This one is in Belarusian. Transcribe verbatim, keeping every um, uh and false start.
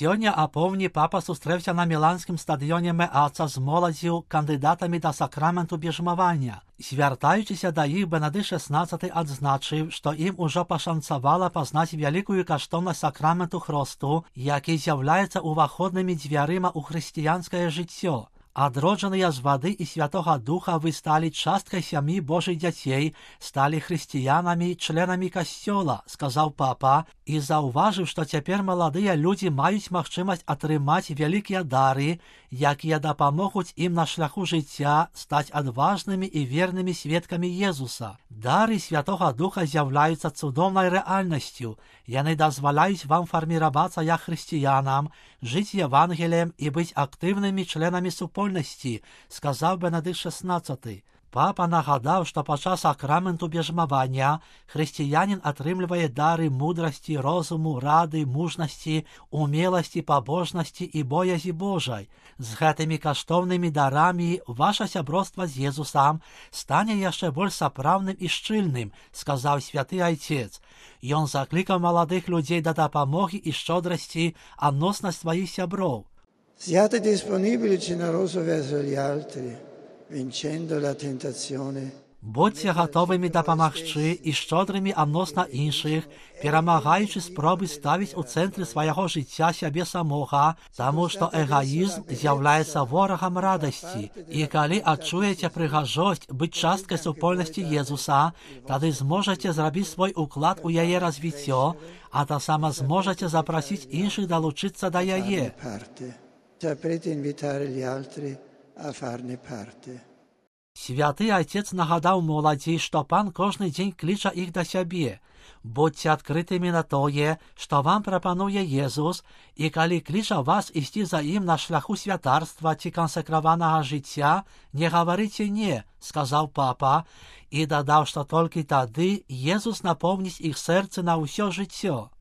Сёння апоўдні папа сустрэўся на міланскім стадыёне Меаца з моладзю, кандыдатамі да сакраменту бежмавання. Звяртаючыся да іх, Бенедыкт шаснаццаты адзначыў, што ім ужо пашанцавала пазнаць вялікую каштоўнасць сакраменту хросту, які з'яўляецца уваходнымі дзвярыма ў хрысціянскае жыццё. Адроджаныя з вады і Святога Духа вы сталі часткай сям'і Божых дзяцей, сталі хрысціянамі, членамі касцёла, сказаў папа, і заўважыў, што цяпер маладыя людзі маюць магчымасць атрымаць вялікія дары, якія дапамогуць ім на шляху жыцця стаць адважнымі і вернымі сведкамі Езуса. Дары Святога Духа з'яўляюцца цудоўнай рэальнасцю. Яны дазваляюць вам фарміравацца як хрысціянам, жыць Евангеліем і быць актыўнымі членамі супольнасці, сказаў Бенедыкт шаснаццаты. Папа нагадаў, што падчас сакраменту бежмавання хрысціянін атрымлівае дары мудрасці, розуму, рады, мужнасці, умеласці, пабожнасці і боязі Божай. З гэтымі каштоўнымі дарамі ваша сяброўства з Езусам стане яшчэ больш сапраўдным і шчыльным, сказаў святы Айцец. Ён заклікаў маладых людзей да дапамогі і шчодрасці адносна сваіх сяброў. Siate disponibili generoso verso gli altri, vincendo la tentazione. Будзьце гатовымі дапамагчы і шчодрымі адносна іншых, перамагаючы спробы ставіць у цэнтры свайго жыцця сябе самога, таму што эгаізм з'яўляецца ворагам радасці. І калі адчуеце прыгажосць быць часткай супольнасці Езуса, тады зможаце зрабіць свой уклад у яе развіццё, а таксама зможаце запрасіць іншых далучыцца да яе. Saprete invitare gli altri a farne parte. Святы Айцец нагадаў моладзі, што Пан кожны дзень кліча іх да сябе. Будьце адкрытымі на тое, што вам прапануе Езус, і калі кліча вас ісці за ім на шляху святарства ці кансакраванага жыцця, не гаварыце «не», сказаў папа, і дадаў, што толькі тады Езус напоўніць іх сэрцы на ўсё жыццё.